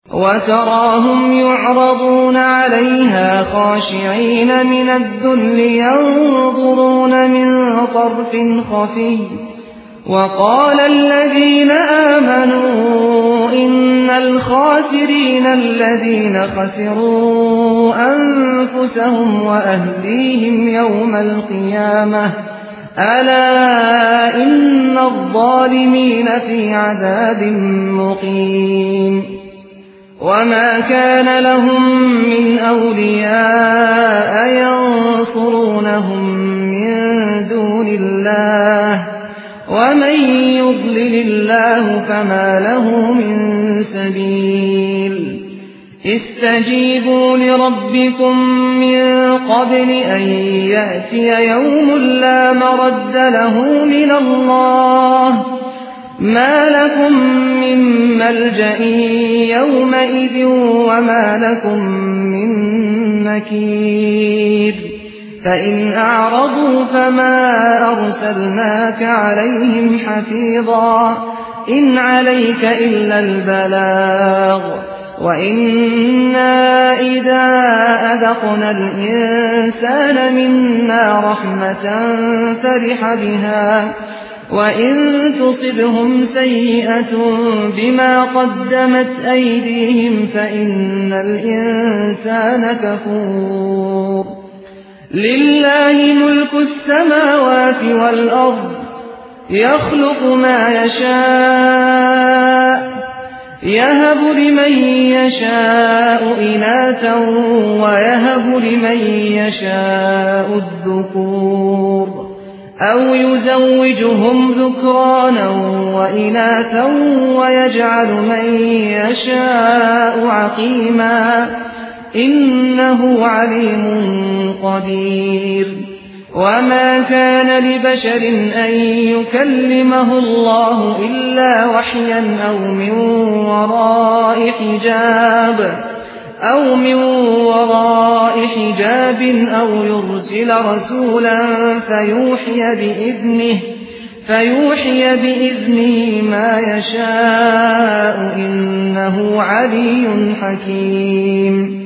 وتراهم يعرضون عليها خاشعين من الذل ينظرون من طرف خفي وقال الذين آمنوا إن الخاسرين الذين خسروا أنفسهم وأهليهم يوم القيامة ألا إن الظالمين في عذاب مقيم وما كان لهم من أولياء ينصرونهم من دون الله ومن يضلل الله فما له من سبيل استجيبوا لربكم من قبل أن يأتي يوم لا مرد له من الله ما لكم من ملجأ يومئذ وما لكم من نكير فإن أعرضوا فما أرسلناك عليهم حفيظا إن عليك إلا البلاغ وإنا إذا أذقنا الإنسان منا رحمة فرح بها وإن تصبهم سيئة بما قدمت أيديهم فإن الإنسان كفور لله ملك السماوات والأرض يخلق ما يشاء يهب لمن يشاء إناثا ويهب لمن يشاء الذكور أو يزوجهم ذكرانا وإناثا ويجعل من يشاء عقيما إنه عليم قدير وما كان لبشر أن يكلمه الله إلا وحيا أو من وراء حجاب أو يرسل رسولا فيوحي بإذنه ما يشاء إنه علي حكيم